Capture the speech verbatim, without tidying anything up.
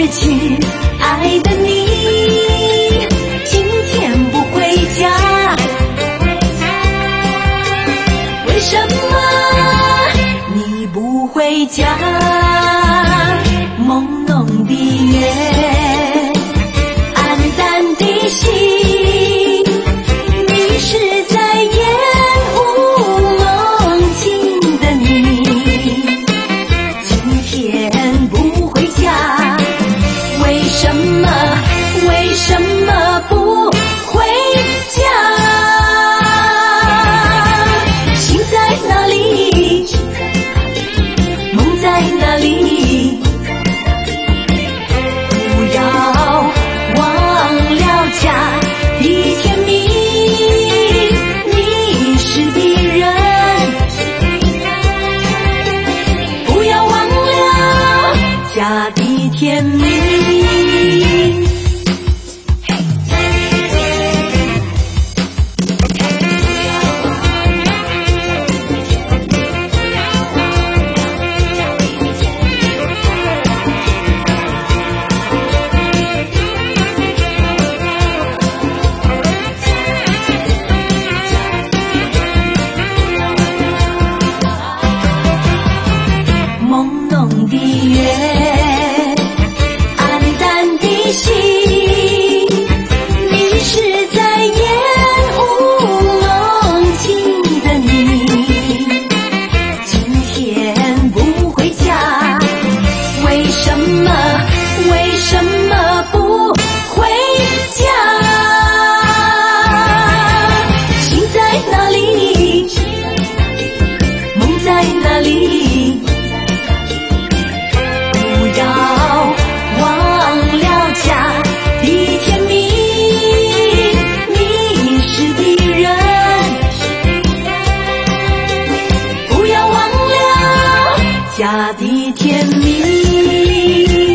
去爱的你，今天不回家，为什么你不回家？朦胧的月，暗淡的心，你是在烟雾梦境的你，今天不回家，为什么为什么不回家？心在哪里？梦在哪里？不要忘了家的甜蜜，你是敌人，不要忘了家的甜蜜。朦胧的月，暗淡的心，你是在烟雾梦境的你，今天不回家，为什么为什么不回家？心在哪里？梦在哪里？不要忘了家的甜蜜，你是敌人，不要忘了家的甜蜜。